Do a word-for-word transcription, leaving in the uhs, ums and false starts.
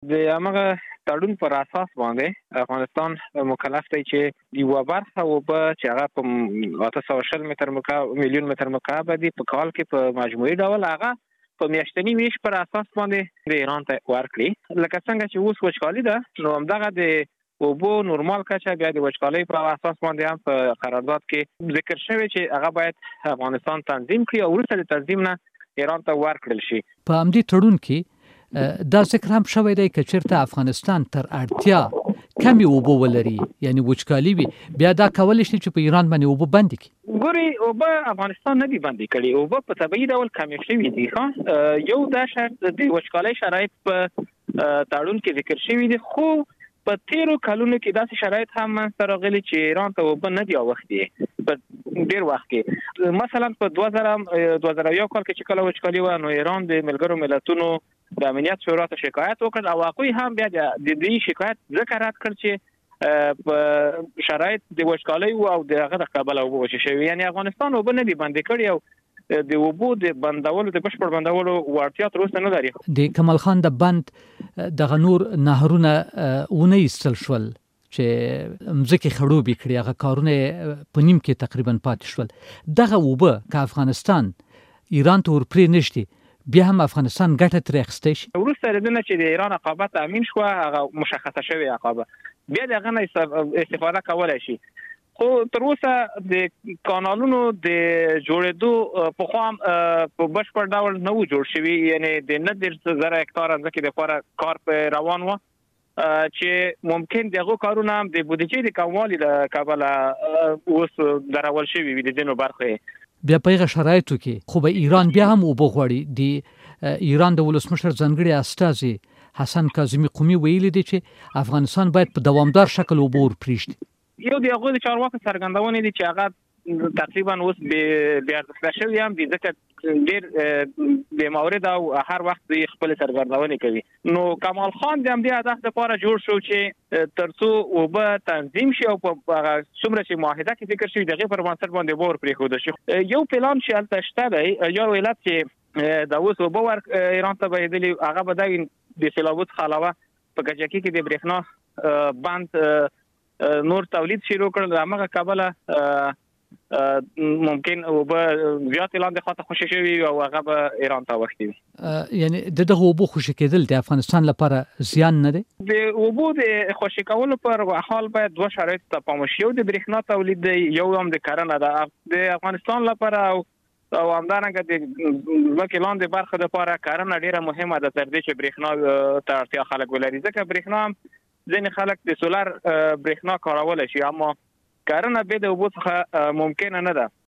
د هغه تړون پر اساس باندې افغانستان مکلف دی چې یو برخه وبه چې هغه په اته سوه شل متر مکعب میلیون متر مکعب دی په کال کې په مجموعي ډول هغه په میاشتنی ویش پر اساس باندې د ایران ته ورکړي. لکه څنګه چې اوس وچکالي ده نو همدغه د اوبو نورمال کچه بیا د وچکالۍ په اساس باندې هم په قرارداد کې ذکر شوی چې هغه باید افغانستان تنظیم کړي او وروسته د تنظیم نه ایران ته ورکړل شي. په همدې تړون کې دا ذکر هم شوی دی که چېرته افغانستان تر اړتیا کمی اوبه ولري یعنی وچکالي وي بیا دا کولی شي چې په ایران باندې اوبه بندې کړي. ګوري اوبه افغانستان نه دي بندې کړي، اوبه په طبیعي ډول کمې شوي دي. ښه یو دا شرط د وچکالۍ شرایط په تړون کې ذکر شوي دي، خو په تیرو کلونو کې داسې شرایط هم منځته راغلي چې ایران ته اوبه نه دي اوښتې په ډېر وخت کې. مثلا په دوه زره دوه زره یو کال کې چې کله وچکالي وه نو ایران د ملګرو ملتونو د امنیت شورا ته شکایت وکړ او هغوی هم بیا د دې شکایت ځکه رد کړ چې په شرایط د وچکالۍ او د هغه د کابل اوبه وچې شوي، یعنی افغانستان اوبه نه دي بندې کړي او د اوبو د بندولو د بشپړ بندولو وړتیا تر اوسه نه لري. د کمال خان د بند دغه نور نهرونه ونه ایستل شول چې مځکې خړوبې کړي، هغه کارونه په نیم کې تقریبا پاتې شول. دغه اوبه که افغانستان ایران ته ورپرې نشي بیا هم افغانستان ګټه ترې اخیستی شي. وروسته د دې نه چې د ایران عقابه تامین شوه هغه مشخصه شوې عقابه بیا د هغه نه استفاده کولی شي، خو تر اوسه د کانالونو د جوړېدو پخوا هم په بشپړ ډول نه و جوړ شوي، یعنی د نه دېرش زره هکتاره ځمکې دپاره کار په روان و چې ممکن د هغو کارونه هم د بودیجې د کموالي له کبله اوس درول شوي وي د ځینو برخو. بیا په هغه شرایطو کې خو به ایران بیا هم اوبه غواړي. د ایران د ولسمشر ځانګړي استازي حسن کاظمي قومي ویلي دی چې افغانستان باید په دوامدار شکل اوبه ورپرېږدي. یو د هغوی د چارواکو څرګندونې دي چې هغه تقریبا اوس بې ارزښته شوي هم دي ځکه ډېر بې مورد او هر وخت دوی خپلې څرګندونې کوي. نو کمال خان د همدې هدف لپاره جوړ شو چې تر څو اوبه تنظیم شي او په څومره چې معاهده کې ذکر شوي د هغې پر بنسټ باندې اوبه ورپرېښودل شي. یو پلان چې هلته شته دی، یو علت چې د اوس اوبه ور ایران ته بهېدلي هغه به دا وي د سیلابو څخه علاوه په کجکي کې د برېښنا بند نور تولید شروع کړل، د همغه کبله ممکن اوبه زیات لاندې خواته خوشې شوي او هغه به ایران ته اوښتي وي. یعنی د دغه اوبو خوشې کېدل د افغانستان لپاره زیان نه دی؟ د اوبو د خوشې کولو پر حال باید دوه شرایطو ته پام وشي، یو د برېښنا تولید دی، یو هم د کرنه ده. د افغانستان لپاره او او همدارنګه د ځمکې لاندې برخه دپاره کرنه ډېره مهمه ده تر دې چې برېښنا ته اړتیا خلک ولري، ځکه برېښنا هم ځینې خلک د سولر برېښنا کارولی شي، اما کرنه بې د اوبو څخه ممکنه نه ده.